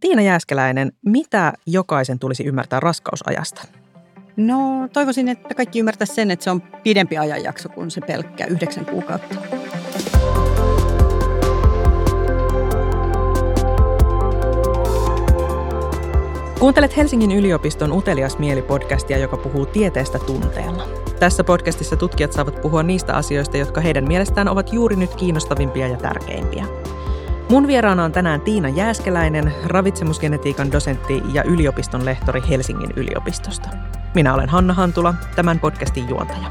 Tiina Jääskeläinen, mitä jokaisen tulisi ymmärtää raskausajasta? No toivoisin, että kaikki ymmärtäisivät sen, että se on pidempi ajanjakso kuin se pelkkä 9 kuukautta. Kuuntelet Helsingin yliopiston Utelias mieli-podcastia, joka puhuu tieteestä tunteella. Tässä podcastissa tutkijat saavat puhua niistä asioista, jotka heidän mielestään ovat juuri nyt kiinnostavimpia ja tärkeimpiä. Mun vieraana on tänään Tiina Jääskeläinen, ravitsemusgenetiikan dosentti ja yliopiston lehtori Helsingin yliopistosta. Minä olen Hanna Hantula, tämän podcastin juontaja.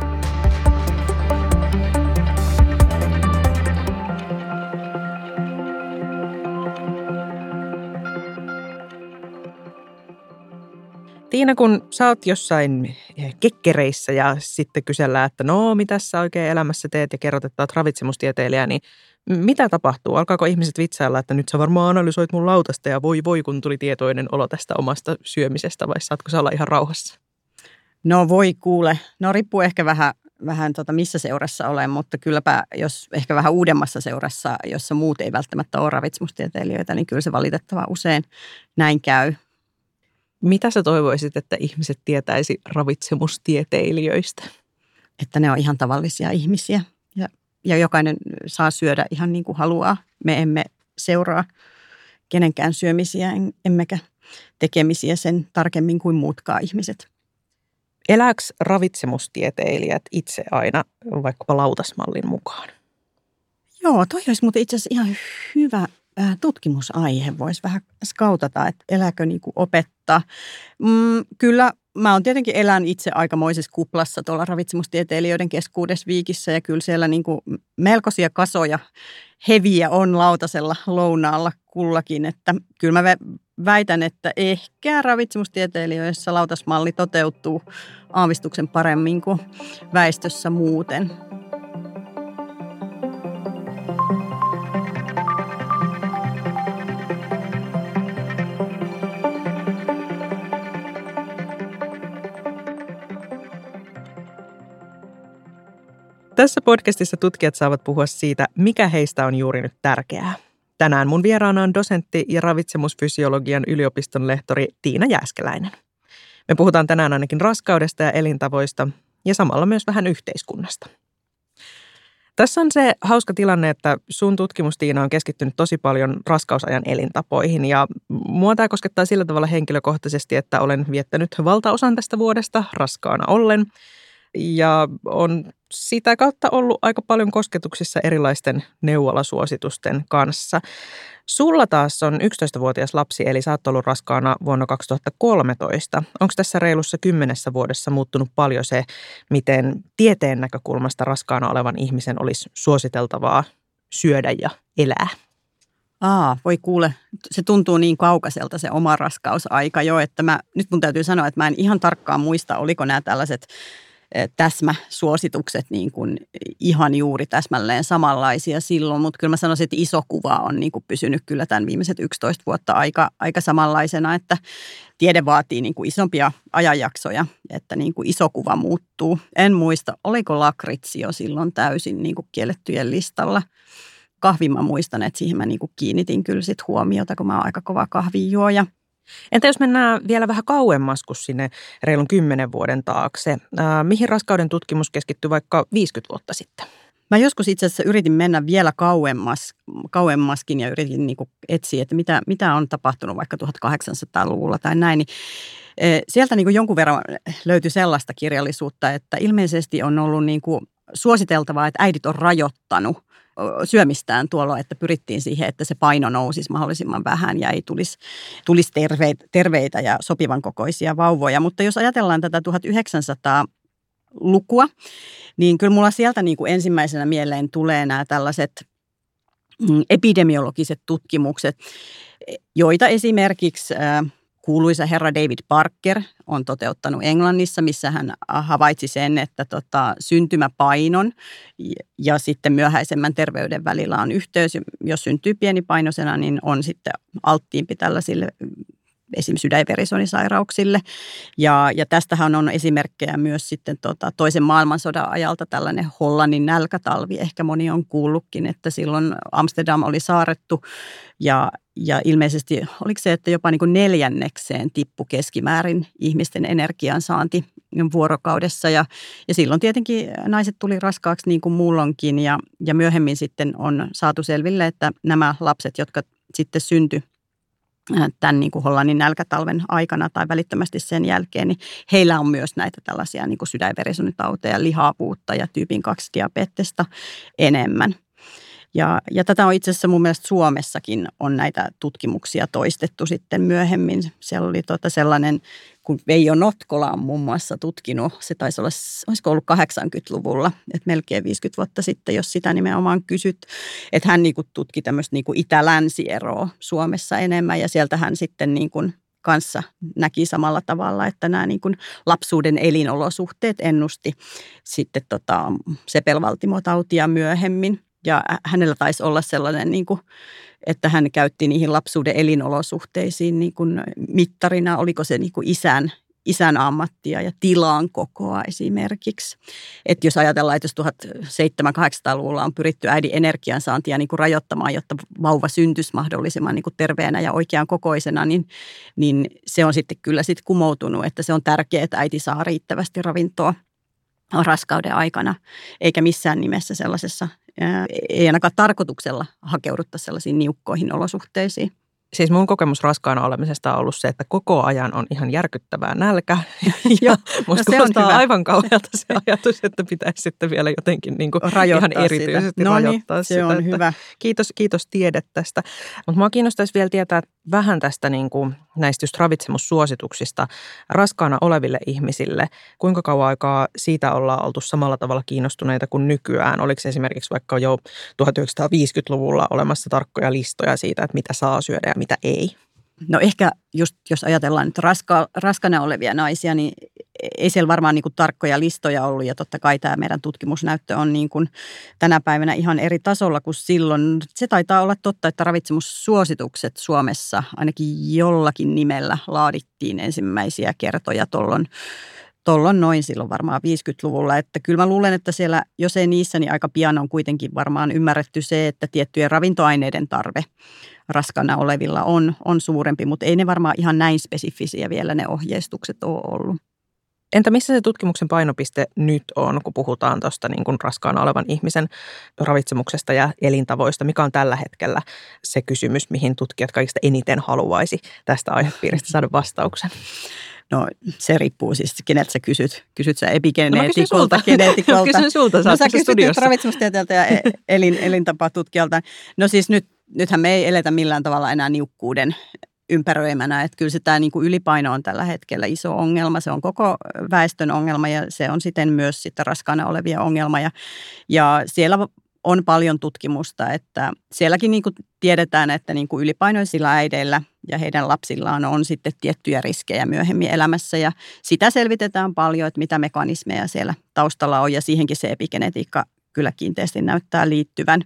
Tiina, kun sä oot jossain kekkereissä ja sitten kysellään, että no, mitä sä oikein elämässä teet ja kerrot, että oot ravitsemustieteilijä, niin mitä tapahtuu? Alkaako ihmiset vitsailla, että nyt sä varmaan analysoit mun lautasta ja voi kun tuli tietoinen olo tästä omasta syömisestä, vai saatko sä olla ihan rauhassa? No voi kuule. No riippuu ehkä vähän missä seurassa olen, mutta kylläpä jos ehkä vähän uudemmassa seurassa, jossa muut ei välttämättä ole ravitsemustieteilijöitä, niin kyllä se valitettavan usein näin käy. Mitä sä toivoisit, että ihmiset tietäisi ravitsemustieteilijöistä? Että ne on ihan tavallisia ihmisiä ja jokainen saa syödä ihan niin kuin haluaa. Me emme seuraa kenenkään syömisiä emmekä tekemisiä sen tarkemmin kuin muutkaan ihmiset. Elääkö ravitsemustieteilijät itse aina vaikkapa lautasmallin mukaan? Joo, toi olisi muuten itse asiassa ihan hyvä tutkimusaihe. Voisi vähän skautata, että elääkö niin kuin opettaa. Kyllä mä oon tietenkin elän itse aikamoisessa kuplassa tuolla ravitsemustieteilijöiden keskuudessa Viikissä ja kyllä siellä niin kuin melkoisia kasoja heviä on lautasella lounaalla kullakin, että kyllä mä väitän, että ehkä ravitsemustieteilijöissä lautasmalli toteutuu aavistuksen paremmin kuin väestössä muuten. Tässä podcastissa tutkijat saavat puhua siitä, mikä heistä on juuri nyt tärkeää. Tänään mun vieraana on dosentti ja ravitsemusfysiologian yliopiston lehtori Tiina Jääskeläinen. Me puhutaan tänään ainakin raskaudesta ja elintavoista ja samalla myös vähän yhteiskunnasta. Tässä on se hauska tilanne, että sun tutkimus, Tiina, on keskittynyt tosi paljon raskausajan elintapoihin ja mua tämä koskettaa sillä tavalla henkilökohtaisesti, että olen viettänyt valtaosan tästä vuodesta raskaana ollen ja on sitä kautta ollut aika paljon kosketuksissa erilaisten neuvolasuositusten kanssa. Sulla taas on 11-vuotias lapsi, eli sä oot ollut raskaana vuonna 2013. Onko tässä reilussa 10 vuodessa muuttunut paljon se, miten tieteen näkökulmasta raskaana olevan ihmisen olisi suositeltavaa syödä ja elää? Voi kuule, se tuntuu niin kaukaiselta se oma raskausaika jo, että nyt mun täytyy sanoa, että mä en ihan tarkkaan muista, oliko nämä tällaiset täsmäsuositukset niin kuin ihan juuri täsmälleen samanlaisia silloin, mutta kyllä mä sanoisin, että iso kuva on niin kuin pysynyt kyllä tämän viimeiset 11 vuotta aika samanlaisena, että tiede vaatii niin kuin isompia ajanjaksoja, että niin kuin iso kuva muuttuu. En muista, oliko lakritsi jo silloin täysin niin kuin kiellettyjen listalla. Kahvin mä muistan, että siihen mä niin kuin kiinnitin kyllä sit huomiota, kun mä oon aika kova kahvinjuoja. Entä jos mennään vielä vähän kauemmas kuin sinne reilun 10 vuoden taakse? Mihin raskauden tutkimus keskittyi vaikka 50 vuotta sitten? Mä joskus itse asiassa yritin mennä vielä kauemmaskin ja yritin niin kuin etsiä, että mitä on tapahtunut vaikka 1800-luvulla tai näin. Niin sieltä niin kuin jonkun verran löytyi sellaista kirjallisuutta, että ilmeisesti on ollut niin kuin suositeltavaa, että äidit on rajoittanut syömistään tuolla, että pyrittiin siihen, että se paino nousisi mahdollisimman vähän ja ei tulisi terveitä ja sopivan kokoisia vauvoja. Mutta jos ajatellaan tätä 1900-lukua, niin kyllä mulla sieltä niin kuin ensimmäisenä mieleen tulee nämä tällaiset epidemiologiset tutkimukset, joita esimerkiksi kuuluisa herra David Parker on toteuttanut Englannissa, missä hän havaitsi sen, että syntymäpainon ja sitten myöhäisemmän terveyden välillä on yhteys. Jos syntyy pienipainoisena, niin on sitten alttiimpi tällaisille esimerkiksi sydän- ja verisuonisairauksille. Ja tästähän on esimerkkejä myös sitten toisen maailmansodan ajalta tällainen Hollannin nälkätalvi. Ehkä moni on kuullutkin, että silloin Amsterdam oli saarettu ja ilmeisesti oliko se, että jopa niin kuin 4 tippui keskimäärin ihmisten energiansaanti vuorokaudessa. Ja silloin tietenkin naiset tuli raskaaksi niin kuin muulloinkin ja myöhemmin sitten on saatu selville, että nämä lapset, jotka sitten syntyi tämän niin kuin Hollannin nälkätalven aikana tai välittömästi sen jälkeen, niin heillä on myös näitä tällaisia niin kuin sydän- ja verisuonitauteja, lihavuutta ja tyypin 2 diabetesta enemmän. Ja tätä on itse asiassa mun mielestä Suomessakin on näitä tutkimuksia toistettu sitten myöhemmin. Siellä oli sellainen, kun Veijo Notkola on muun muassa tutkinut, se taisi olla, olisiko ollut 80-luvulla, että melkein 50 vuotta sitten, jos sitä nimenomaan kysyt, että hän niin kuin tutki tämmöistä niin kuin itä-länsi-eroa Suomessa enemmän ja sieltä hän sitten niin kuin kanssa näki samalla tavalla, että nämä niin kuin lapsuuden elinolosuhteet ennusti sitten sepelvaltimotautia myöhemmin. Ja hänellä taisi olla sellainen, niin kuin, että hän käytti niihin lapsuuden elinolosuhteisiin niin kuin mittarina, oliko se niin kuin isän ammattia ja tilan kokoa esimerkiksi. Että jos ajatellaan, että jos 1700-1800-luvulla on pyritty äidin energiansaantia niin kuin rajoittamaan, jotta vauva syntyisi mahdollisimman niin kuin terveenä ja oikean kokoisena, niin se on sitten kyllä sitten kumoutunut, että se on tärkeää, että äiti saa riittävästi ravintoa raskauden aikana, eikä missään nimessä sellaisessa, ei ainakaan tarkoituksella hakeuduttaisi sellaisiin niukkoihin olosuhteisiin. Siis mun kokemus raskaana olemisesta on ollut se, että koko ajan on ihan järkyttävää nälkä. Ja musta kuulostaa aivan kauhealta se ajatus, että pitäisi sitten vielä jotenkin niin kuin ihan erityisesti rajoittaa sitä. Se on hyvä. Kiitos tiede tästä. Mutta mua kiinnostaisi vielä tietää vähän tästä niin kuin näistä just ravitsemussuosituksista raskaana oleville ihmisille. Kuinka kauan aikaa siitä ollaan oltu samalla tavalla kiinnostuneita kuin nykyään? Oliko esimerkiksi vaikka jo 1950-luvulla olemassa tarkkoja listoja siitä, että mitä saa syödä ja mitä ei? No ehkä just jos ajatellaan nyt raskana olevia naisia, niin ei siellä varmaan niin kuin tarkkoja listoja ollut. Ja totta kai tämä meidän tutkimusnäyttö on niin kuin tänä päivänä ihan eri tasolla kuin silloin. Se taitaa olla totta, että ravitsemussuositukset Suomessa ainakin jollakin nimellä laadittiin ensimmäisiä kertoja tuolloin noin silloin varmaan 50-luvulla. Että kyllä mä luulen, että siellä, jos ei niissä, niin aika pian on kuitenkin varmaan ymmärretty se, että tiettyjen ravintoaineiden tarve raskana olevilla on suurempi, mutta ei ne varmaan ihan näin spesifisiä vielä ne ohjeistukset ole ollut. Entä missä se tutkimuksen painopiste nyt on, kun puhutaan tuosta niin kuin raskaana olevan ihmisen ravitsemuksesta ja elintavoista? Mikä on tällä hetkellä se kysymys, mihin tutkijat kaikista eniten haluaisi tästä aihepiiristä saada vastauksen? No se riippuu siis, keneltä sä kysyt. Kysyt sä epigeneetikolta, geneetikolta? Kysyn sulta, sä kysyt nyt ravitsemustieteeltä ja elintapatutkijalta. No siis nythän me ei eletä millään tavalla enää niukkuuden ympäröimänä. Että kyllä se tämä niin kuin ylipaino on tällä hetkellä iso ongelma. Se on koko väestön ongelma ja se on siten myös sitten raskaana olevia ongelma. Ja siellä on paljon tutkimusta, että sielläkin niin kuin tiedetään, että niin kuin ylipainoisilla äideillä ja heidän lapsillaan on sitten tiettyjä riskejä myöhemmin elämässä. Ja sitä selvitetään paljon, että mitä mekanismeja siellä taustalla on ja siihenkin se epigenetiikka kyllä kiinteästi näyttää liittyvän.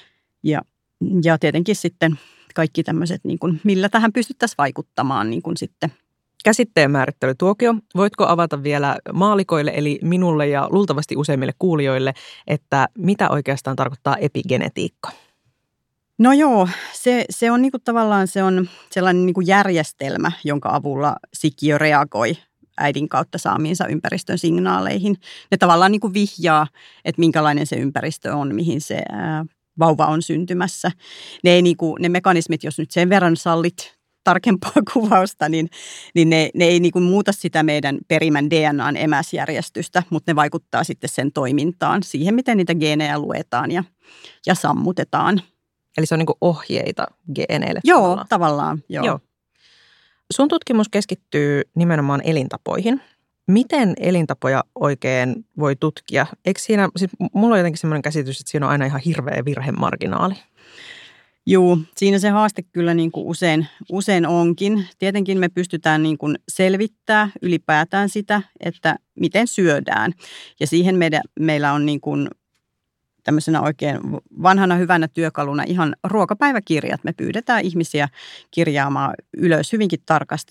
Ja tietenkin sitten kaikki tämmöiset, niin kuin, millä tähän pystyttäisiin vaikuttamaan niin kuin sitten. Käsitteen määrittelytuokio. Voitko avata vielä maalikoille, eli minulle ja luultavasti useimmille kuulijoille, että mitä oikeastaan tarkoittaa epigenetiikka? No joo, se on niin kuin tavallaan se on sellainen niin kuin järjestelmä, jonka avulla sikiö reagoi äidin kautta saamiinsa ympäristön signaaleihin. Ne tavallaan niin kuin vihjaa, että minkälainen se ympäristö on, mihin se vauva on syntymässä. Ne mekanismit, jos nyt sen verran sallit tarkempaa kuvausta, niin ne ei niin kuin muuta sitä meidän perimän DNAn emäsjärjestystä, mutta ne vaikuttaa sitten sen toimintaan, siihen miten niitä geenejä luetaan ja sammutetaan. Eli se on niin kuin ohjeita geeneille? Joo, tavallaan. Joo. Sun tutkimus keskittyy nimenomaan elintapoihin. Miten elintapoja oikein voi tutkia? Eikö siinä, siis mulla on jotenkin semmoinen käsitys, että siinä on aina ihan hirveä virhemarginaali. Joo, siinä se haaste kyllä niin kuin usein onkin. Tietenkin me pystytään niin kuin selvittämään ylipäätään sitä, että miten syödään. Ja siihen meillä on niin kuin tämmöisenä oikein vanhana hyvänä työkaluna ihan ruokapäiväkirjat. Me pyydetään ihmisiä kirjaamaan ylös hyvinkin tarkasti,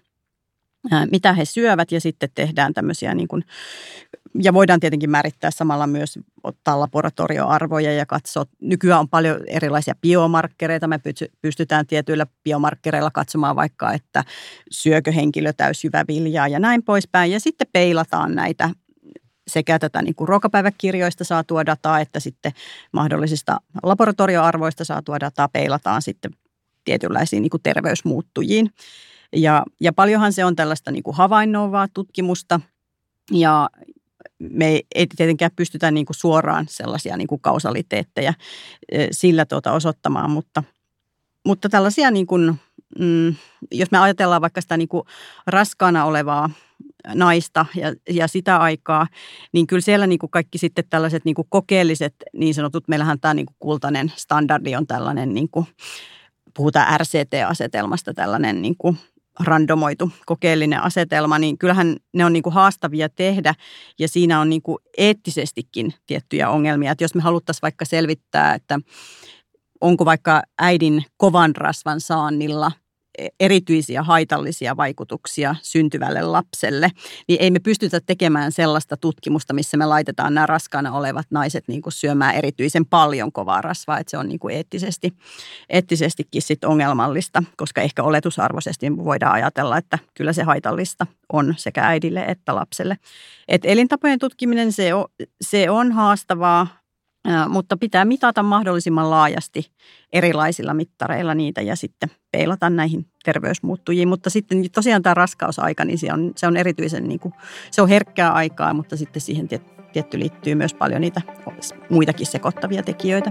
mitä he syövät ja sitten tehdään tämmöisiä niin kuin, ja voidaan tietenkin määrittää samalla myös ottaa laboratorioarvoja ja katsoa. Nykyään on paljon erilaisia biomarkkereita. Me pystytään tietyillä biomarkkereilla katsomaan vaikka, että syökö henkilö täysjyväviljaa ja näin poispäin. Ja sitten peilataan näitä sekä tätä niin kuin ruokapäiväkirjoista saatua dataa, että sitten mahdollisista laboratorioarvoista saatua dataa peilataan sitten tietynlaisiin niin kuin terveysmuuttujiin. Ja paljonhan se on tällaista niin kuin havainnoivaa tutkimusta ja me ei tietenkään pystytä niin kuin suoraan sellaisia niin kuin kausaliteetteja sillä osoittamaan, mutta tällaisia niin kuin, jos me ajatellaan vaikka sitä niin kuin raskaana olevaa naista ja sitä aikaa, niin kyllä siellä niin kuin kaikki sitten tällaiset niin kuin kokeelliset niin sanotut, meillähän tämä niin kuin kultainen standardi on tällainen, niin kuin, puhutaan RCT-asetelmasta, tällainen niin kuin randomoitu kokeellinen asetelma, niin kyllähän ne on niin kuin haastavia tehdä ja siinä on niin kuin eettisestikin tiettyjä ongelmia. Että jos me haluttaisiin vaikka selvittää, että onko vaikka äidin kovan rasvan saannilla erityisiä haitallisia vaikutuksia syntyvälle lapselle, niin ei me pystytä tekemään sellaista tutkimusta, missä me laitetaan nämä raskaana olevat naiset niin kuin syömään erityisen paljon kovaa rasvaa, että se on niin kuin eettisestikin sit ongelmallista, koska ehkä oletusarvoisesti voidaan ajatella, että kyllä se haitallista on sekä äidille että lapselle. Et elintapojen tutkiminen se on haastavaa, mutta pitää mitata mahdollisimman laajasti erilaisilla mittareilla niitä ja sitten peilata näihin terveysmuuttujiin. Mutta sitten tosiaan tämä raskausaika, niin se on erityisen, niin kuin, se on herkkää aikaa, mutta sitten siihen tietty liittyy myös paljon niitä muitakin sekoittavia tekijöitä.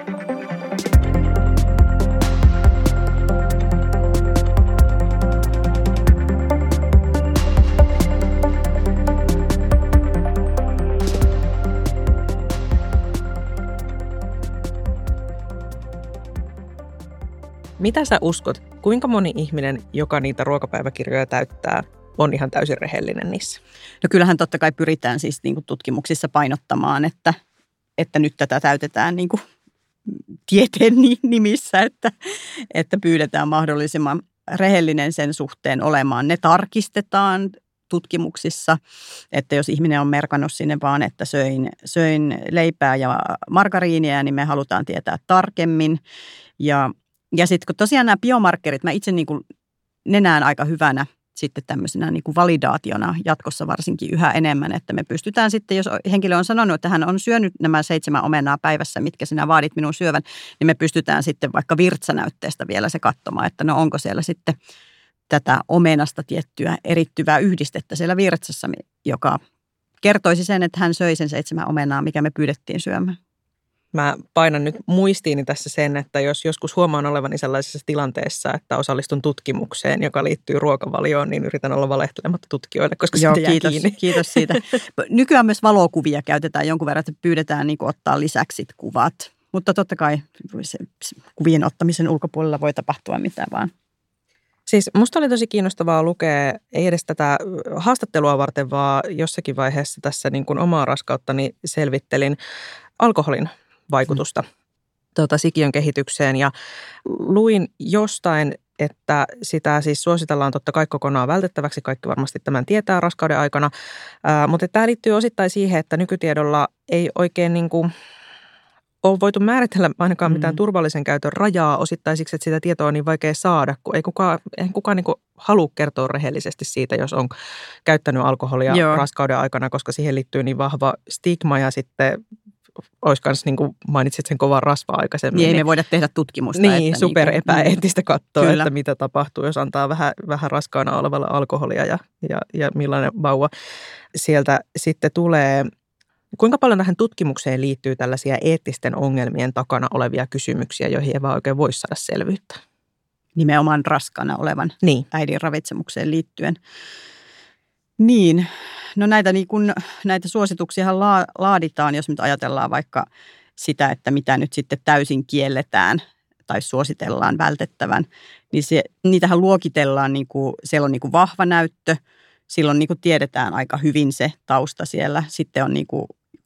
Mitä sä uskot, kuinka moni ihminen, joka niitä ruokapäiväkirjoja täyttää, on ihan täysin rehellinen niissä? No kyllähän totta kai pyritään siis niin kuin tutkimuksissa painottamaan, että nyt tätä täytetään niin kuin tieteen nimissä, että pyydetään mahdollisimman rehellinen sen suhteen olemaan. Ne tarkistetaan tutkimuksissa, että jos ihminen on merkannut sinne vaan, että söin leipää ja margariinia, niin me halutaan tietää tarkemmin. Ja sitten kun tosiaan nämä biomarkkerit, mä itse niin kuin ne näen aika hyvänä sitten tämmöisenä niin kuin validaationa jatkossa varsinkin yhä enemmän, että me pystytään sitten, jos henkilö on sanonut, että hän on syönyt nämä 7 omenaa päivässä, mitkä sinä vaadit minun syövän, niin me pystytään sitten vaikka virtsanäytteestä vielä se katsomaan, että no onko siellä sitten tätä omenasta tiettyä erittyvää yhdistettä siellä virtsassa, joka kertoisi sen, että hän söi sen 7 omenaa, mikä me pyydettiin syömään. Mä painan nyt muistiini tässä sen, että jos joskus huomaan olevani sellaisessa tilanteessa, että osallistun tutkimukseen, joka liittyy ruokavalioon, niin yritän olla valehtelematta tutkijoille, koska sitten jää kiinni. Kiitos siitä. Nykyään myös valokuvia käytetään jonkun verran, että pyydetään niin kuin ottaa lisäksi kuvat. Mutta totta kai kuvien ottamisen ulkopuolella voi tapahtua mitään vaan. Siis musta oli tosi kiinnostavaa lukea, ei edes tätä haastattelua varten, vaan jossakin vaiheessa tässä niin kuin omaa raskauttani selvittelin alkoholin vaikutusta sikiön kehitykseen ja luin jostain, että sitä siis suositellaan totta kai kokonaan vältettäväksi, kaikki varmasti tämän tietää raskauden aikana, mutta tämä liittyy osittain siihen, että nykytiedolla ei oikein niin kuin ole voitu määritellä ainakaan mitään turvallisen käytön rajaa osittain siksi, että sitä tietoa on niin vaikea saada, kun ei kukaan niin kuin halua kertoa rehellisesti siitä, jos on käyttänyt alkoholia raskauden aikana, koska siihen liittyy niin vahva stigma ja sitten olisi myös, niin kuin mainitsit sen kovan rasvaa aikaisemmin. Niin ei me voida tehdä tutkimusta. Niin, että super epäeettistä katsoa, kyllä, että mitä tapahtuu, jos antaa vähän raskaana olevalle alkoholia ja millainen vauva sieltä sitten tulee. Kuinka paljon tähän tutkimukseen liittyy tällaisia eettisten ongelmien takana olevia kysymyksiä, joihin ei vaan oikein voi saada selvyyttä? Nimenomaan raskaana olevan äidin ravitsemukseen liittyen. Niin, no näitä suosituksia laaditaan, jos nyt ajatellaan vaikka sitä, että mitä nyt sitten täysin kielletään tai suositellaan vältettävän, niin niitähän luokitellaan, siellä on vahva näyttö, silloin tiedetään aika hyvin se tausta siellä. Sitten on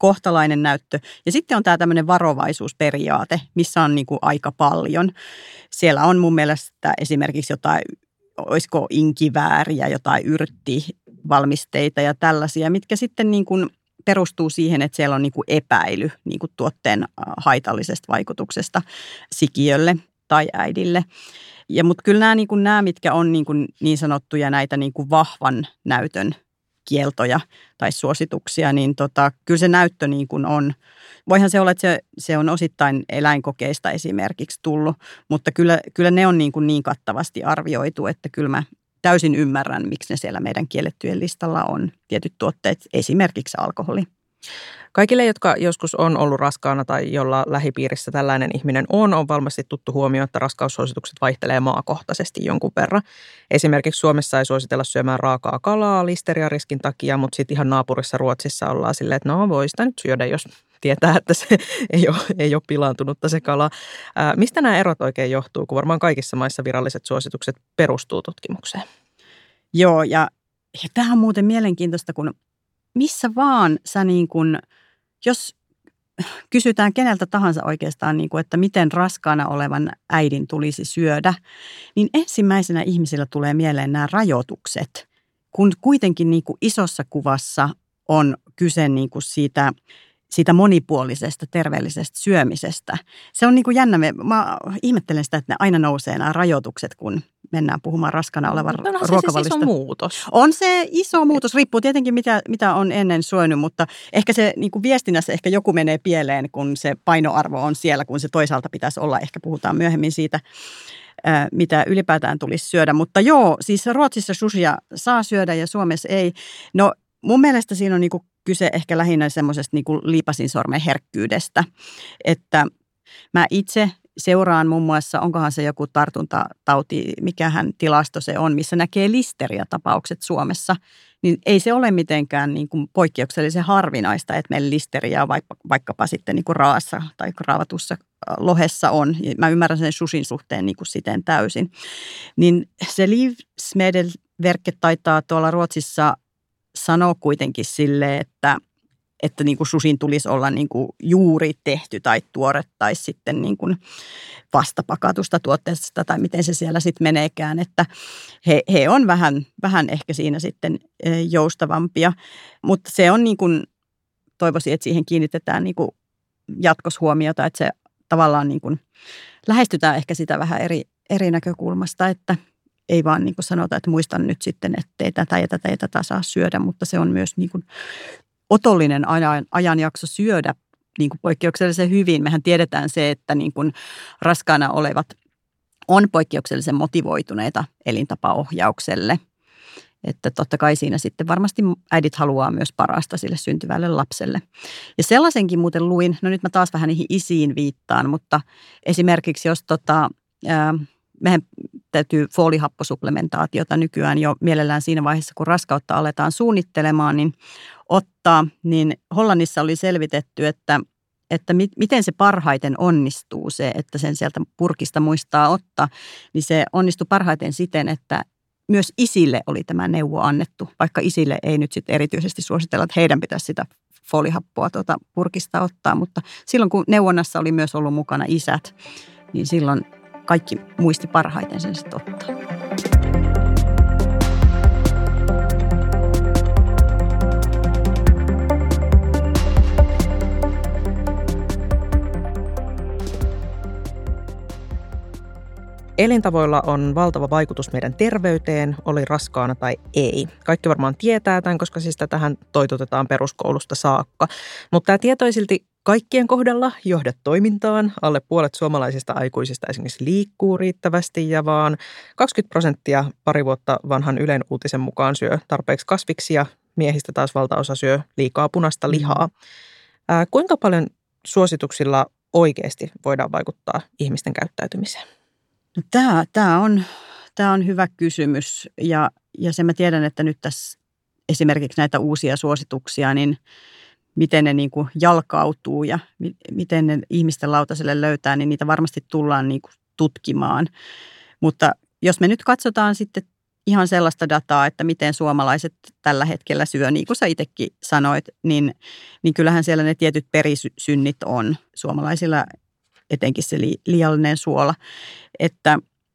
kohtalainen näyttö. Ja sitten on tämä tämmöinen varovaisuusperiaate, missä on niin kuin aika paljon. Siellä on mun mielestä esimerkiksi jotain, olisiko inkivääriä, jotain yrttivalmisteita ja tällaisia, mitkä sitten niin kuin perustuu siihen, että siellä on niin kuin epäily niin kuin tuotteen haitallisesta vaikutuksesta sikiölle tai äidille. Mutta kyllä nämä, mitkä on niin sanottuja näitä niin kuin vahvan näytön kieltoja tai suosituksia, niin kyllä se näyttö niin kuin on. Voihan se olla, että se on osittain eläinkokeista esimerkiksi tullut, mutta kyllä ne on niin kattavasti arvioitu, että kyllä mä täysin ymmärrän, miksi ne siellä meidän kiellettyjen listalla on tietyt tuotteet, esimerkiksi alkoholi. Kaikille, jotka joskus on ollut raskaana tai jolla lähipiirissä tällainen ihminen on varmasti tuttu huomio, että raskaussuositukset vaihtelee maakohtaisesti jonkun verran. Esimerkiksi Suomessa ei suositella syömään raakaa kalaa listeriariskin takia, mutta sitten ihan naapurissa Ruotsissa ollaan silleen, että no voi sitä nyt syödä, jos tietää, että se ei ole pilaantunutta se kala. Mistä nämä erot oikein johtuu, kun varmaan kaikissa maissa viralliset suositukset perustuu tutkimukseen? Joo, ja tämähän on muuten mielenkiintoista, kun missä vaan sä niin kuin, jos kysytään keneltä tahansa oikeastaan, niin kuin, että miten raskaana olevan äidin tulisi syödä, niin ensimmäisenä ihmisillä tulee mieleen nämä rajoitukset, kun kuitenkin niin kuin isossa kuvassa on kyse niin kuin siitä monipuolisesta, terveellisestä syömisestä. Se on niin kuin jännä. Mä ihmettelen sitä, että ne aina nousee nämä rajoitukset, kun mennään puhumaan raskana olevan ruokavaliosta. On se iso muutos. On se iso muutos. Riippuu tietenkin, mitä on ennen syönyt, mutta ehkä se niin kuin viestinnässä ehkä joku menee pieleen, kun se painoarvo on siellä, kun se toisaalta pitäisi olla. Ehkä puhutaan myöhemmin siitä, mitä ylipäätään tulisi syödä. Mutta joo, siis Ruotsissa sushia saa syödä ja Suomessa ei. No mun mielestä siinä on niin kuin kyse ehkä lähinnä semmoisesta niin kuin liipasinsormen herkkyydestä, että mä itse seuraan muun muassa, onkohan se joku tartuntatauti, mikähän tilasto se on, missä näkee listeriatapaukset Suomessa, niin ei se ole mitenkään niin kuin poikkeuksellisen harvinaista, että meillä listeriaa vaikkapa sitten niin kuin raassa tai raavatussa lohessa on. Mä ymmärrän sen sushin suhteen niin kuin siten täysin. Niin se Livsmedelsverket taitaa tuolla Ruotsissa sanoo kuitenkin silleen, että niin kuin sushin tulisi olla niin kuin juuri tehty tai tuore tai sitten niin kuin vastapakatusta tuotteesta tai miten se siellä sitten meneekään, että he on vähän ehkä siinä sitten joustavampia, mutta se on niin kuin, toivoisin, että siihen kiinnitetään niin kuin jatkossa huomiota, että se tavallaan niin kuin lähestytään ehkä sitä vähän eri näkökulmasta, että ei vaan niin kuin sanota, että muistan nyt sitten, ettei tätä ja tätä saa syödä, mutta se on myös niin kuin otollinen ajanjakso syödä niin kuin poikkeuksellisen hyvin. Mehän tiedetään se, että niin kuin raskaana olevat on poikkeuksellisen motivoituneita elintapaohjaukselle. Että totta kai siinä sitten varmasti äidit haluaa myös parasta sille syntyvälle lapselle. Ja sellaisenkin muuten luin, no nyt mä taas vähän niihin isiin viittaan, mutta esimerkiksi jos mehän täytyy foolihapposupplementaatiota nykyään jo mielellään siinä vaiheessa, kun raskautta aletaan suunnittelemaan, niin ottaa, niin Hollannissa oli selvitetty, että miten se parhaiten onnistuu se, että sen sieltä purkista muistaa ottaa, niin se onnistui parhaiten siten, että myös isille oli tämä neuvo annettu, vaikka isille ei nyt sitten erityisesti suositella, että heidän pitäisi sitä foolihappoa purkista ottaa, mutta silloin kun neuvonnassa oli myös ollut mukana isät, niin silloin kaikki muisti parhaiten sen sitten ottaa. Elintavoilla on valtava vaikutus meidän terveyteen, oli raskaana tai ei. Kaikki varmaan tietää tämän, koska siis tähän toitotetaan peruskoulusta saakka. Mutta tämä tieto ei silti kaikkien kohdalla johda toimintaan. Alle puolet suomalaisista aikuisista esimerkiksi liikkuu riittävästi ja vaan 20% pari vuotta vanhan Ylen uutisen mukaan syö tarpeeksi kasviksia. Miehistä taas valtaosa syö liikaa punaista lihaa. Kuinka paljon suosituksilla oikeasti voidaan vaikuttaa ihmisten käyttäytymiseen? No, tämä on hyvä kysymys ja sen mä tiedän, että nyt tässä esimerkiksi näitä uusia suosituksia, niin miten ne niin kuin jalkautuu ja miten ne ihmisten lautaselle löytää, niin niitä varmasti tullaan niin kuin tutkimaan. Mutta jos me nyt katsotaan sitten ihan sellaista dataa, että miten suomalaiset tällä hetkellä syö, niin kuin sä itsekin sanoit, niin kyllähän siellä ne tietyt perisynnit on suomalaisilla, etenkin se liiallinen suola. Että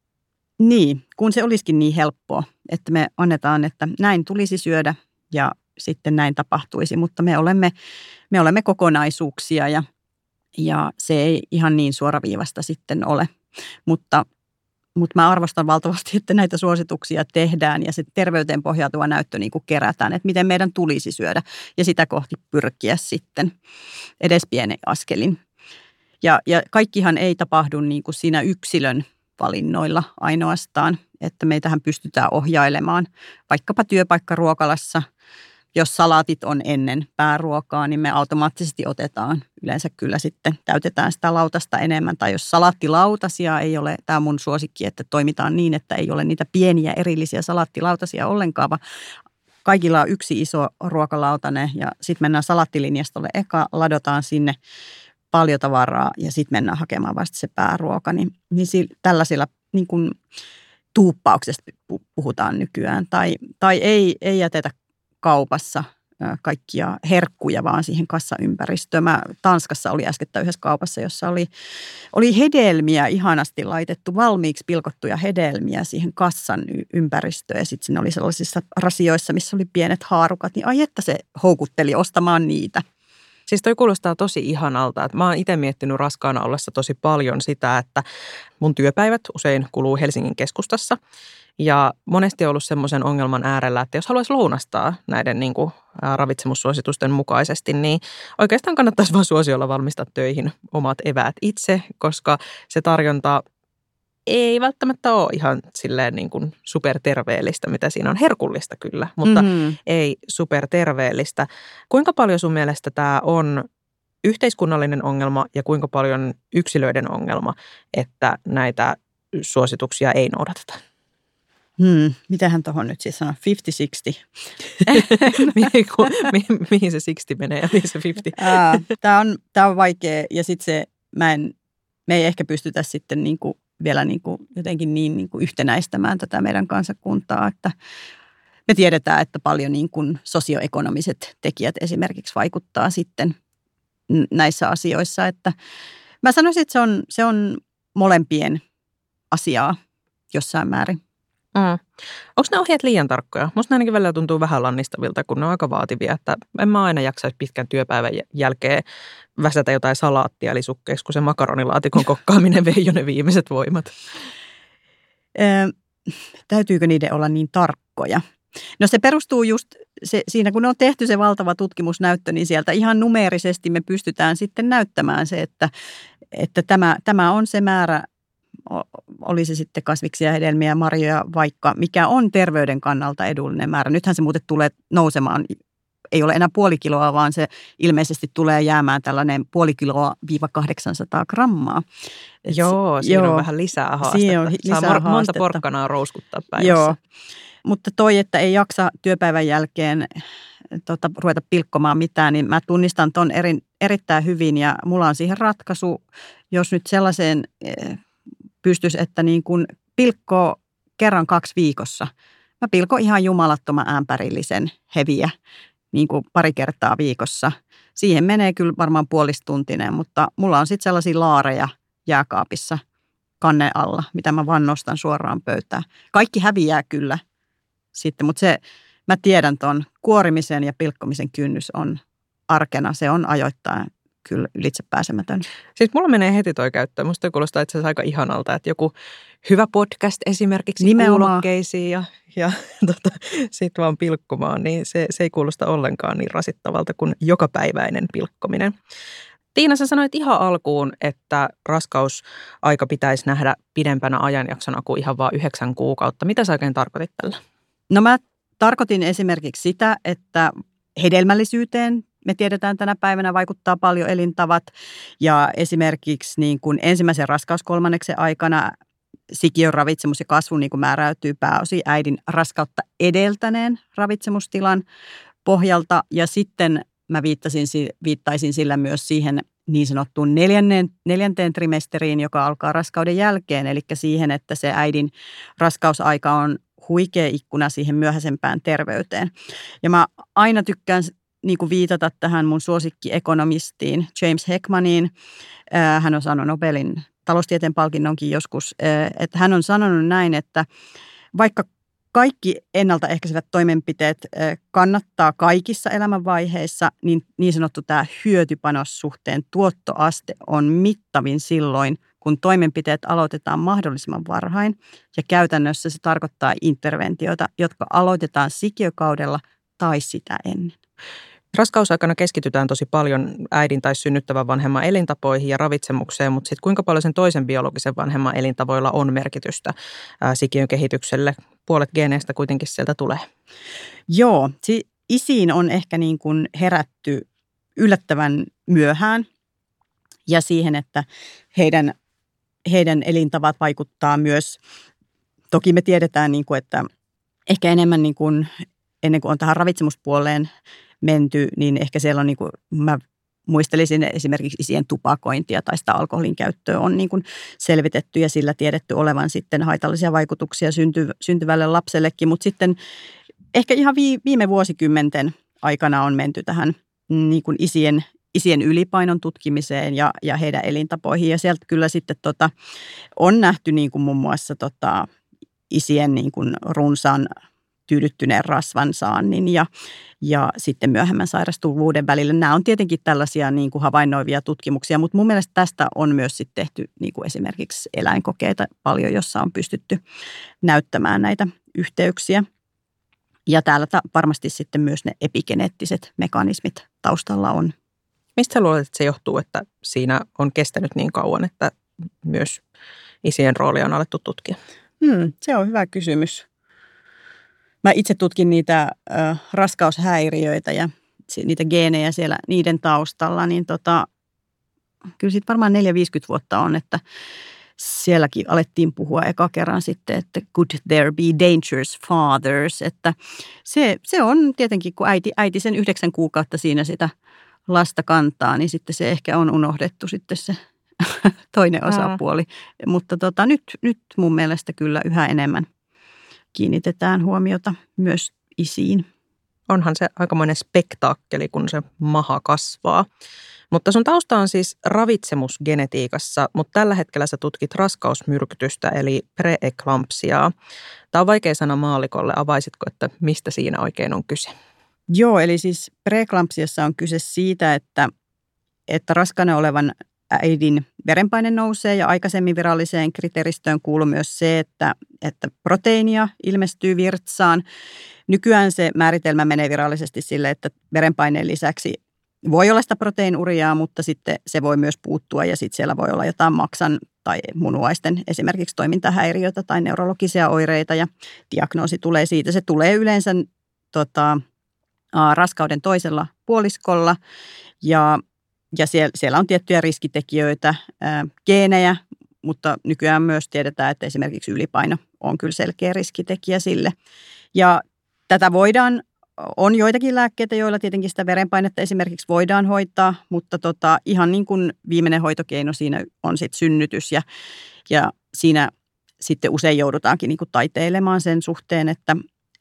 niin, kun se olisikin niin helppoa, että me annetaan, että näin tulisi syödä ja sitten näin tapahtuisi, mutta me olemme kokonaisuuksia ja se ei ihan niin suoraviivasta sitten ole, mutta mä arvostan valtavasti, että näitä suosituksia tehdään ja se terveyteen pohjautuva näyttö niin kuin kerätään, että miten meidän tulisi syödä ja sitä kohti pyrkiä sitten edes pienen askelin. Ja kaikkihan ei tapahdu niin kuin siinä yksilön valinnoilla ainoastaan, että meitähän pystytään ohjailemaan vaikkapa työpaikkaruokalassa. Jos salaatit on ennen pääruokaa, niin me automaattisesti otetaan. Yleensä kyllä sitten täytetään sitä lautasta enemmän. Tai jos salaattilautasia ei ole, tämä on mun suosikki, että toimitaan niin, että ei ole niitä pieniä erillisiä salaattilautasia ollenkaan, vaan kaikilla on yksi iso ruokalautane ja sitten mennään salaattilinjastolle. Eka ladotaan sinne paljon tavaraa ja sitten mennään hakemaan vasta se pääruoka. Niin tällaisilla niin kuin tuuppauksesta puhutaan nykyään. Tai ei jätetä kaupassa kaikkia herkkuja vaan siihen kassaympäristöön. Tanskassa oli äskettäin yhdessä kaupassa, jossa oli hedelmiä ihanasti laitettu, valmiiksi pilkottuja hedelmiä siihen kassan ympäristöön. Ja sitten siinä oli sellaisissa rasioissa, missä oli pienet haarukat, niin ai että se houkutteli ostamaan niitä. Siis toi kuulostaa tosi ihanalta, että mä oon itse miettinyt raskaana ollessa tosi paljon sitä, että mun työpäivät usein kuluu Helsingin keskustassa. Ja monesti on ollut semmoisen ongelman äärellä, että jos haluaisi lounastaa näiden niin kuin ravitsemussuositusten mukaisesti, niin oikeastaan kannattaisi vaan suosiolla valmistaa töihin omat eväät itse, koska se tarjonta ei välttämättä ole ihan silleen niin kuin superterveellistä, mitä siinä on. Herkullista kyllä, mutta ei superterveellistä. Kuinka paljon sun mielestä tämä on yhteiskunnallinen ongelma ja kuinka paljon yksilöiden ongelma, että näitä suosituksia ei noudateta? Mitähän tuohon nyt siis sanoo? 50-60? Mihin se 60 menee ja mihin se 50? Tämä on vaikea ja sitten me ei ehkä pystytä sitten niinku vielä niinku jotenkin niinku yhtenäistämään tätä meidän kansakuntaa, että me tiedetään, että paljon niinku sosioekonomiset tekijät esimerkiksi vaikuttaa sitten näissä asioissa, että mä sanoisin, että se on molempien asiaa jossain määrin. Onko ne ohjeet liian tarkkoja? Musta ainakin välillä tuntuu vähän lannistavilta, kun ne on aika vaativia, että en mä aina jaksaisi pitkän työpäivän jälkeen väsätä jotain salaattia eli sukkeeksi, kun se makaronilaatikon kokkaaminen vei jo ne viimeiset voimat. Täytyykö niiden olla niin tarkkoja? No se perustuu just siinä, kun on tehty se valtava tutkimusnäyttö, niin sieltä ihan numeerisesti me pystytään sitten näyttämään se, että tämä on se määrä, olisi sitten kasviksia, hedelmiä, marjoja, vaikka mikä on terveyden kannalta edullinen määrä. Nythän se muuten tulee nousemaan, ei ole enää puoli kiloa, vaan se ilmeisesti tulee jäämään tällainen 0,5 kiloa - 800 grammaa. Joo, siinä on vähän lisää haastetta. Saa monta porkkanaa rouskuttaa päivässä. Joo, mutta toi, että ei jaksa työpäivän jälkeen ruveta pilkkomaan mitään, niin mä tunnistan ton erittäin hyvin ja mulla on siihen ratkaisu, jos nyt sellaiseen pystyisi, että niin kuin pilkkoo kerran 2 viikossa. Mä pilkon ihan jumalattoman ämpärillisen heviä niin kuin 2 kertaa viikossa. Siihen menee kyllä varmaan puolistuntinen, mutta mulla on sitten sellaisia laareja jääkaapissa kannen alla, mitä mä vaan nostan suoraan pöytään. Kaikki häviää kyllä sitten, mutta mä tiedän ton kuorimisen ja pilkkomisen kynnys on arkena. Se on ajoittain kyllä ylitse pääsemätön. Siis mulla menee heti toi käyttöön. Musta kuulostaa itse asiassa aika ihanalta, että joku hyvä podcast esimerkiksi kuulokkeisiin ja sit vaan pilkkomaan, niin se ei kuulosta ollenkaan niin rasittavalta kuin jokapäiväinen pilkkominen. Tiina, sä sanoit ihan alkuun, että raskausaika pitäisi nähdä pidempänä ajanjaksona kuin ihan vaan 9 kuukautta. Mitä sä oikein tarkoitit tällä? No mä tarkoitin esimerkiksi sitä, että hedelmällisyyteen me tiedetään tänä päivänä vaikuttaa paljon elintavat ja esimerkiksi niin kuin ensimmäisen raskauskolmanneksen aikana sikiön ravitsemus ja kasvu niin kuin määräytyy pääosin äidin raskautta edeltäneen ravitsemustilan pohjalta ja sitten mä viittaisin sillä myös siihen niin sanottuun neljänteen trimesteriin, joka alkaa raskauden jälkeen, eli siihen, että se äidin raskausaika on huikea ikkuna siihen myöhäisempään terveyteen. Ja mä aina tykkään niin kuin viitata tähän mun suosikkiekonomistiin James Heckmaniin. Hän on saanut Nobelin taloustieteen palkinnonkin joskus, että hän on sanonut näin, että vaikka kaikki ennaltaehkäisevät toimenpiteet kannattaa kaikissa elämänvaiheissa, niin sanottu tämä hyötypanossuhteen tuottoaste on mittavin silloin, kun toimenpiteet aloitetaan mahdollisimman varhain. Ja käytännössä se tarkoittaa interventioita, jotka aloitetaan sikiökaudella tai sitä ennen. Raskausaikana keskitytään tosi paljon äidin tai synnyttävän vanhemman elintapoihin ja ravitsemukseen, mutta sitten kuinka paljon sen toisen biologisen vanhemman elintavoilla on merkitystä sikiön kehitykselle? Puolet geeneistä kuitenkin sieltä tulee. Joo, isiin on ehkä niin kuin herätty yllättävän myöhään ja siihen, että heidän elintavat vaikuttaa myös. Toki me tiedetään, niin kuin, että ehkä enemmän niin kuin, ennen kuin on tähän ravitsemuspuoleen menty, niin ehkä siellä on, niin kuin, mä muistelisin esimerkiksi isien tupakointia tai sitä alkoholin käyttöä on niin kuin selvitetty ja sillä tiedetty olevan sitten haitallisia vaikutuksia syntyvälle lapsellekin, mutta sitten ehkä ihan viime vuosikymmenten aikana on menty tähän niin kuin isien ylipainon tutkimiseen ja heidän elintapoihin ja sieltä kyllä sitten on nähty niin kuin muun muassa isien niin kuin runsaan tyydyttyneen rasvan saannin ja sitten myöhemmän sairastuvuuden välillä. Nämä on tietenkin tällaisia niin kuin havainnoivia tutkimuksia, mutta mun mielestä tästä on myös sitten tehty niin kuin esimerkiksi eläinkokeita paljon, jossa on pystytty näyttämään näitä yhteyksiä. Ja täällä varmasti sitten myös ne epigeneettiset mekanismit taustalla on. Mistä luulet, että se johtuu, että siinä on kestänyt niin kauan, että myös isien roolia on alettu tutkia? Se on hyvä kysymys. Mä itse tutkin niitä raskaushäiriöitä ja niitä geenejä siellä niiden taustalla, niin kyllä siitä varmaan 4-50 vuotta on, että sielläkin alettiin puhua eka kerran sitten, että could there be dangerous fathers, että se on tietenkin, kun äiti sen 9 kuukautta siinä sitä lasta kantaa, niin sitten se ehkä on unohdettu sitten se toinen osapuoli, mutta nyt mun mielestä kyllä yhä enemmän kiinnitetään huomiota myös isiin. Onhan se aikamoinen spektaakkeli, kun se maha kasvaa. Mutta sun tausta on siis ravitsemusgenetiikassa, mutta tällä hetkellä sä tutkit raskausmyrkytystä eli preeklampsiaa. Tämä on vaikea sana maallikolle. Avaisitko, että mistä siinä oikein on kyse? Joo, eli siis preeklampsiassa on kyse siitä, että raskaana olevan äidin verenpaine nousee ja aikaisemmin viralliseen kriteeristöön kuuluu myös se, että proteiinia ilmestyy virtsaan. Nykyään se määritelmä menee virallisesti sille, että verenpaineen lisäksi voi olla sitä proteiinuriaa, mutta sitten se voi myös puuttua ja sitten siellä voi olla jotain maksan tai munuaisten esimerkiksi toimintahäiriötä tai neurologisia oireita ja diagnoosi tulee siitä. Se tulee yleensä raskauden toisella puoliskolla ja siellä on tiettyjä riskitekijöitä, geenejä, mutta nykyään myös tiedetään, että esimerkiksi ylipaino on kyllä selkeä riskitekijä sille. Ja tätä on joitakin lääkkeitä, joilla tietenkin sitä verenpainetta esimerkiksi voidaan hoitaa, mutta ihan niin kuin viimeinen hoitokeino siinä on sitten synnytys ja siinä sitten usein joudutaankin niin kuin taiteilemaan sen suhteen, että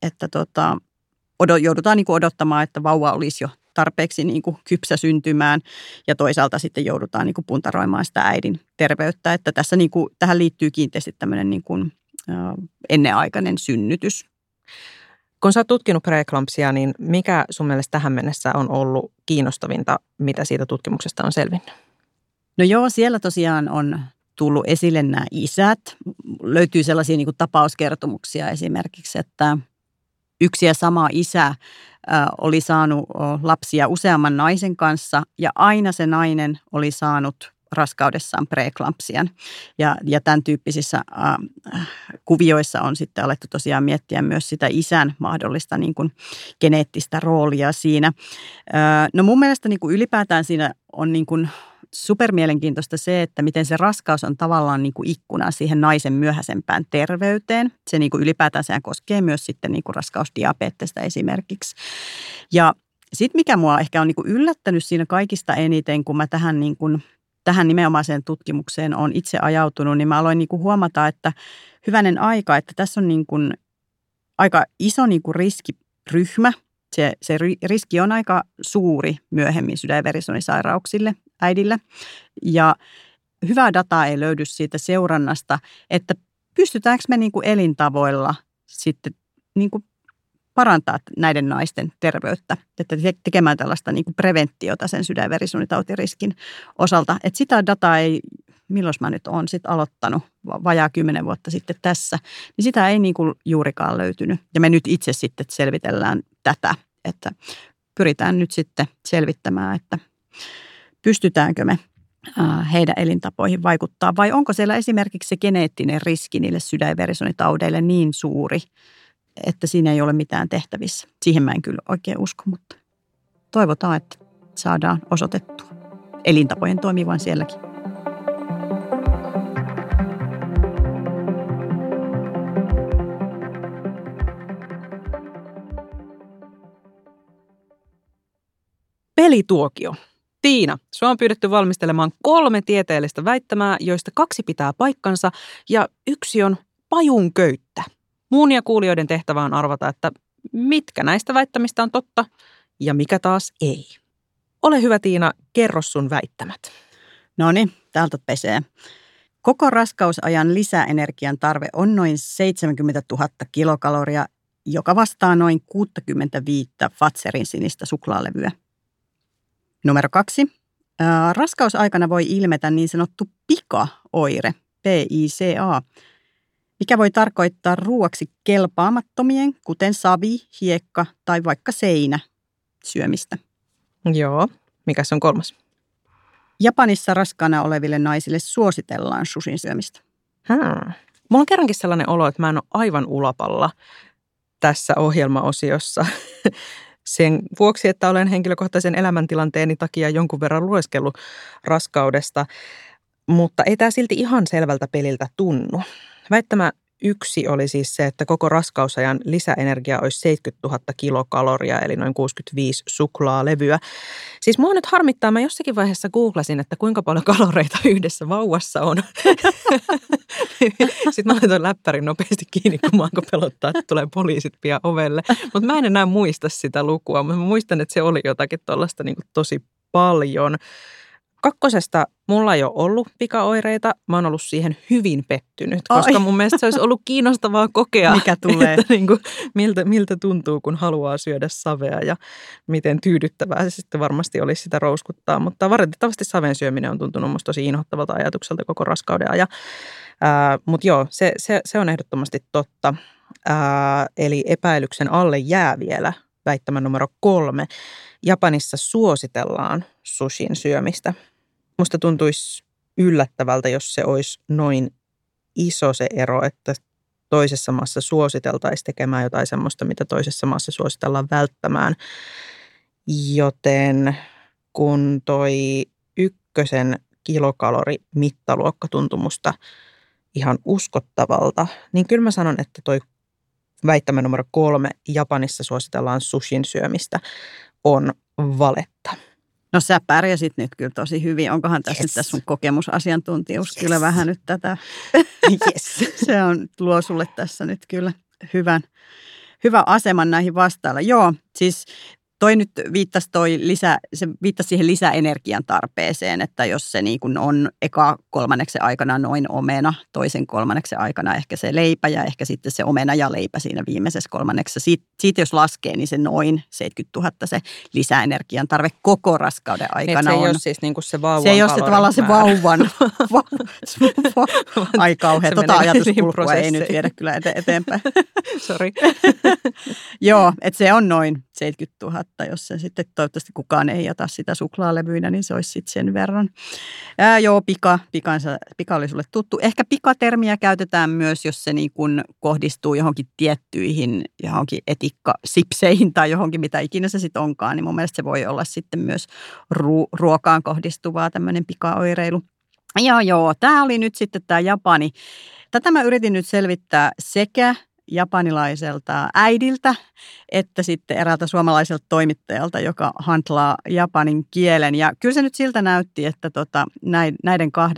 joudutaan niin kuin odottamaan, että vauva olisi jo tarpeeksi niin kuin kypsä syntymään ja toisaalta sitten joudutaan niin kuin puntaroimaan sitä äidin terveyttä, että tässä niin kuin, tähän liittyy kiinteästi tämmöinen niin kuin ennenaikainen synnytys. Kun sä oot tutkinut preeklampsiaa, niin mikä sun mielestä tähän mennessä on ollut kiinnostavinta, mitä siitä tutkimuksesta on selvinnyt? No joo, siellä tosiaan on tullut esille nämä isät. Löytyy sellaisia niin kuin tapauskertomuksia esimerkiksi, että yksi ja sama isä oli saanut lapsia useamman naisen kanssa ja aina se nainen oli saanut raskaudessaan preeklampsian. Ja tämän tyyppisissä kuvioissa on sitten alettu tosiaan miettiä myös sitä isän mahdollista niin kuin geneettistä roolia siinä. No mun mielestä niin kuin ylipäätään siinä on niin kuin supermielenkiintoista se, että miten se raskaus on tavallaan niin kuin ikkuna siihen naisen myöhäisempään terveyteen. Se niin kuin ylipäätään sehän koskee myös sitten niin kuin raskausdiabeettista esimerkiksi. Ja sitten mikä mua ehkä on niin kuin yllättänyt siinä kaikista eniten, kun mä tähän nimenomaiseen tutkimukseen olen itse ajautunut, niin mä aloin niin kuin huomata, että hyvänen aika, että tässä on niin kuin aika iso niin kuin riskiryhmä. Se riski on aika suuri myöhemmin sydän- ja verisuonisairauksille äidille. Ja hyvää dataa ei löydy siitä seurannasta, että pystytäänkö me niin kuin elintavoilla sitten niin kuin parantaa näiden naisten terveyttä, että tekemään tällaista niin kuin preventiota sen sydän- ja verisuonitautiriskin osalta. Että sitä dataa ei, milloin mä nyt olen sitten aloittanut vajaa 10 vuotta sitten tässä, niin sitä ei niin kuin juurikaan löytynyt. Ja me nyt itse sitten selvitellään tätä, että pyritään nyt sitten selvittämään, että pystytäänkö me heidän elintapoihin vaikuttaa vai onko siellä esimerkiksi se geneettinen riski niille sydän- ja verisuonitaudeille niin suuri, että siinä ei ole mitään tehtävissä. Siihen mä en kyllä oikein usko, mutta toivotaan, että saadaan osoitettua elintapojen toimivan sielläkin. Pelituokio. Tiina, sinua on pyydetty valmistelemaan 3 tieteellistä väittämää, joista 2 pitää paikkansa ja 1 on pajunköyttä. Muun ja kuulijoiden tehtävä on arvata, että mitkä näistä väittämistä on totta ja mikä taas ei. Ole hyvä Tiina, kerro sun väittämät. No niin, täältä pesee. Koko raskausajan lisäenergian tarve on noin 70 000 kilokaloria, joka vastaa noin 65 Fazerin sinistä suklaalevyä. Numero 2. Raskausaikana voi ilmetä niin sanottu pikaoire, PICA, mikä voi tarkoittaa ruoaksi kelpaamattomien, kuten savi, hiekka tai vaikka seinä, syömistä. Joo, mikäs on 3? Japanissa raskaana oleville naisille suositellaan sushin syömistä. Mulla on kerrankin sellainen olo, että mä en ole aivan ulapalla tässä ohjelmaosiossa. Sen vuoksi, että olen henkilökohtaisen elämäntilanteeni takia jonkun verran lueskellut raskaudesta, mutta ei tämä silti ihan selvältä peliltä tunnu. Väittämä 1 oli siis se, että koko raskausajan lisäenergia olisi 70 000 kilokaloria, eli noin 65 suklaalevyä. Siis mua nyt harmittaa, mä jossakin vaiheessa googlasin, että kuinka paljon kaloreita yhdessä vauvassa on. Sitten mä laitoin läppärin nopeasti kiinni, kun mä alkoi pelottaa, että tulee poliisit pian ovelle. Mutta mä en enää muista sitä lukua, mutta mä muistan, että se oli jotakin tuollaista niin kuin tosi paljon. 2. mulla ei ole ollut pikaoireita. Mä oon ollut siihen hyvin pettynyt, koska mun mielestä se olisi ollut kiinnostavaa kokea, mikä tulee. Että niin kuin, miltä tuntuu, kun haluaa syödä savea ja miten tyydyttävää se sitten varmasti olisi sitä rouskuttaa. Mutta valitettavasti saven syöminen on tuntunut musta tosi inhottavalta ajatukselta koko raskauden ajan. Mutta joo, se on ehdottomasti totta. Eli epäilyksen alle jää vielä väittämä numero 3. Japanissa suositellaan sushin syömistä. Musta tuntuisi yllättävältä, jos se olisi noin iso se ero, että toisessa maassa suositeltaisiin tekemään jotain semmoista, mitä toisessa maassa suositellaan välttämään. Joten kun toi 1 kilokalorimittaluokka tuntui musta ihan uskottavalta, niin kyllä mä sanon, että toi väittämä numero 3, Japanissa suositellaan sushin syömistä, on valetta. No sä pärjäsit nyt kyllä tosi hyvin. Onkohan tässä nyt tässä sun kokemusasiantuntijuus kyllä vähän nyt tätä? Se luo sulle tässä nyt kyllä hyvän aseman näihin vastailla. Joo, siis toi nyt viittasi siihen lisäenergian tarpeeseen, että jos se niin kuin on eka 3. aikana noin omena, toisen 3. aikana ehkä se leipä ja ehkä sitten se omena ja leipä siinä viimeisessä 3. Siitä jos laskee, niin se noin 70 000 se lisäenergian tarve koko raskauden aikana se on. Ei ole siis niin kuin se vauvan se ei ole se tavallaan se vauvan. Ai kauhean, ajatuskulkua ei nyt viedä kyllä eteenpäin. Sori. Joo, että se on noin 70 000, jos se sitten toivottavasti kukaan ei jätä sitä suklaalevyinä, niin se olisi sitten sen verran. Joo, pika oli sulle tuttu. Ehkä pikatermiä käytetään myös, jos se niin kuin kohdistuu johonkin tiettyihin, johonkin etikkasipseihin tai johonkin, mitä ikinä se sitten onkaan, niin mun mielestä se voi olla sitten myös ruokaan kohdistuvaa tämmöinen pikaoireilu. Joo, tämä oli nyt sitten tämä Japani. Tätä mä yritin nyt selvittää sekä japanilaiselta äidiltä, että sitten eräältä suomalaiselta toimittajalta, joka handlaa japanin kielen. Ja kyllä se nyt siltä näytti, että näiden 2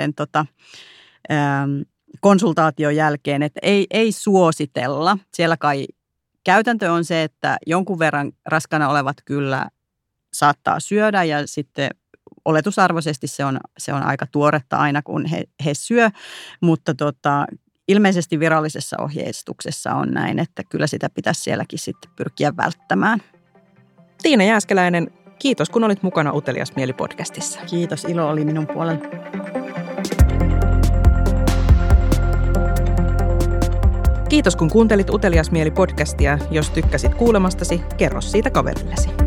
konsultaation jälkeen, että ei suositella. Siellä kai käytäntö on se, että jonkun verran raskaana olevat kyllä saattaa syödä ja sitten oletusarvoisesti se on aika tuoretta aina, kun he syö, mutta ilmeisesti virallisessa ohjeistuksessa on näin, että kyllä sitä pitäisi sielläkin sitten pyrkiä välttämään. Tiina Jääskeläinen, kiitos kun olit mukana Utelias mieli -podcastissa. Kiitos, ilo oli minun puolella. Kiitos kun kuuntelit Utelias mieli -podcastia. Jos tykkäsit kuulemastasi, kerro siitä kaverillesi.